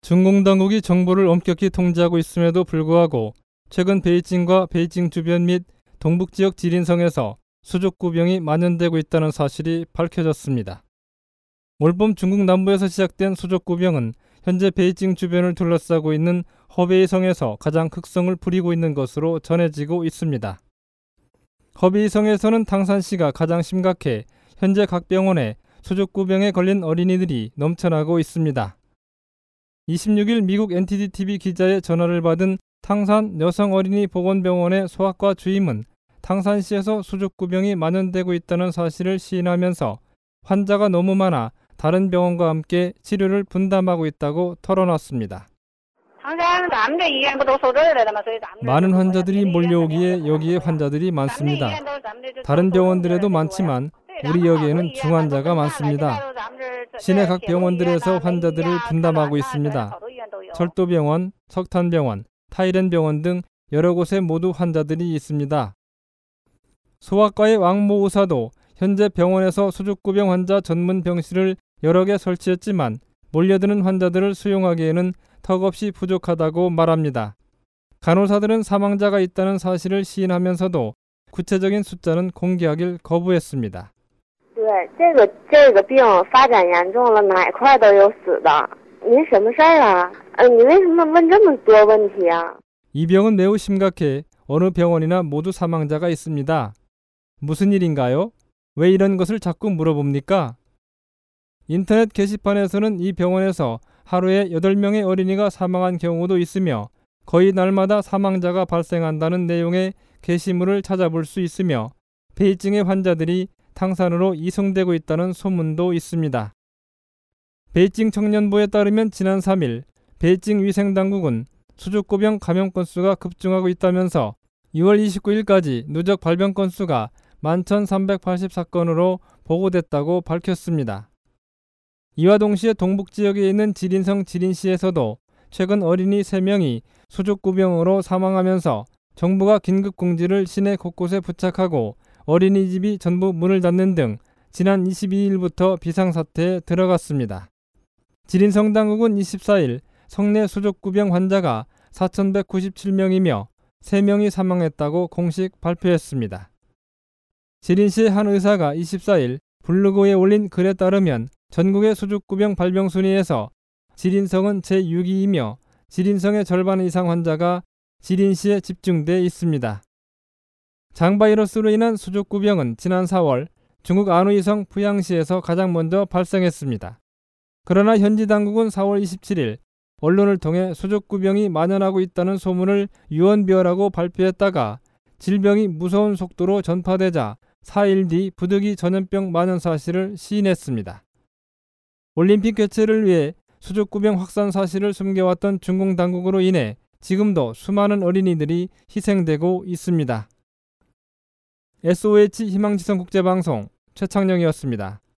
중공 당국이 정부를 엄격히 통제하고 있음에도 불구하고 최근 베이징과 베이징 주변 및 동북지역 지린성에서 수족구병이 만연되고 있다는 사실이 밝혀졌습니다. 올봄 중국 남부에서 시작된 수족구병은 현재 베이징 주변을 둘러싸고 있는 허베이성에서 가장 극성을 부리고 있는 것으로 전해지고 있습니다. 허베이성에서는 당산시가 가장 심각해 현재 각 병원에 수족구병에 걸린 어린이들이 넘쳐나고 있습니다. 26일 미국 NTD-TV 기자의 전화를 받은 탕산 여성어린이보건병원의 소아과 주임은 탕산시에서 수족구병이 만연되고 있다는 사실을 시인하면서 환자가 너무 많아 다른 병원과 함께 치료를 분담하고 있다고 털어놨습니다. 많은 환자들이 몰려오기에 여기에 환자들이 많습니다. 다른 병원들에도 많지만 우리 여기에는 중환자가 많습니다. 시내 각 병원들에서 환자들을 분담하고 있습니다. 철도병원, 석탄병원, 타이렌병원 등 여러 곳에 모두 환자들이 있습니다. 소아과의 왕모 의사도 현재 병원에서 수족구병 환자 전문 병실을 여러 개 설치했지만 몰려드는 환자들을 수용하기에는 턱없이 부족하다고 말합니다. 간호사들은 사망자가 있다는 사실을 시인하면서도 구체적인 숫자는 공개하길 거부했습니다. 这个病发展严重了，哪块都有死的。您什么事儿啊？你为什么问这么多问题啊？ 이 병은 매우 심각해 어느 병원이나 모두 사망자가 있습니다. 무슨 일인가요? 왜 이런 것을 자꾸 물어봅니까? 인터넷 게시판에서는 이 병원에서 하루에 8명의 어린이가 사망한 경우도 있으며 거의 날마다 사망자가 발생한다는 내용의 게시물을 찾아볼 수 있으며 베이징의 환자들이 탕산으로 이송되고 있다는 소문도 있습니다. 베이징 청년부에 따르면 지난 3일 베이징 위생당국은 수족구병 감염 건수가 급증하고 있다면서 6월 29일까지 누적 발병 건수가 11,384건으로 보고됐다고 밝혔습니다. 이와 동시에 동북지역에 있는 지린성 지린시에서도 최근 어린이 3명이 수족구병으로 사망하면서 정부가 긴급공지를 시내 곳곳에 부착하고 어린이집이 전부 문을 닫는 등 지난 22일부터 비상사태에 들어갔습니다. 지린성 당국은 24일 성내 수족구병 환자가 4,197명이며 3명이 사망했다고 공식 발표했습니다. 지린시의 한 의사가 24일 블로그에 올린 글에 따르면 전국의 수족구병 발병 순위에서 지린성은 제6위이며 지린성의 절반 이상 환자가 지린시에 집중돼 있습니다. 장바이러스로 인한 수족구병은 지난 4월 중국 안후이성 부양시에서 가장 먼저 발생했습니다. 그러나 현지 당국은 4월 27일 언론을 통해 수족구병이 만연하고 있다는 소문을 유언비어라고 발표했다가 질병이 무서운 속도로 전파되자 4일 뒤 부득이 전염병 만연 사실을 시인했습니다. 올림픽 개최를 위해 수족구병 확산 사실을 숨겨왔던 중공 당국으로 인해 지금도 수많은 어린이들이 희생되고 있습니다. SOH 희망지성 국제방송 최창영이었습니다.